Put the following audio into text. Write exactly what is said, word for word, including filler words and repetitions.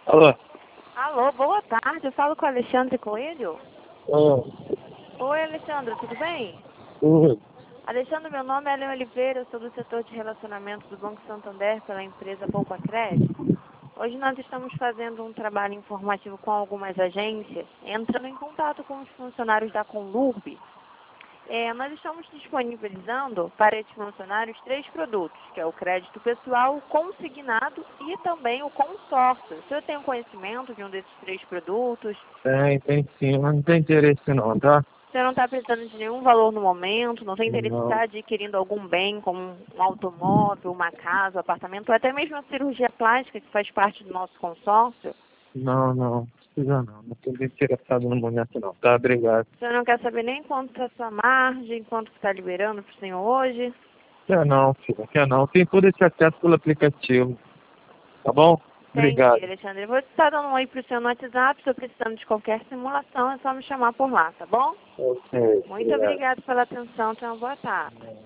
Alô? Alô, boa tarde. Eu falo com o Alexandre Coelho. Ô, Oi, Alexandre, tudo bem? tudo. Alexandre, meu nome é Helena Oliveira, eu sou do setor de relacionamento do Banco Santander pela empresa Poupa Crédito. Hoje nós estamos fazendo um trabalho informativo com algumas agências, entrando em contato com os funcionários da Conlurb. É, nós estamos disponibilizando para esses funcionários três produtos, que é o crédito pessoal, o consignado e também o consórcio. O senhor tem um conhecimento de um desses três produtos? Tem, tem sim, mas não tem interesse não, tá? O senhor não está precisando de nenhum valor no momento, não tem interesse em Não, estar adquirindo algum bem, como um automóvel, uma casa, um apartamento, ou até mesmo uma cirurgia plástica que faz parte do nosso consórcio? não, não, precisa não. Não estou interessado no momento não, tá? Obrigado. O senhor não quer saber nem quanto está a sua margem, quanto está liberando para o senhor hoje? Quer não, filha, quer não. Tem todo esse acesso pelo aplicativo, tá bom? Entendi, Obrigado. Alexandre. Eu vou estar dando um oi para o senhor no WhatsApp, se eu precisando de qualquer simulação, é só me chamar por lá, tá bom? Ok, Muito obrigado. obrigada pela atenção, tenha uma boa tarde.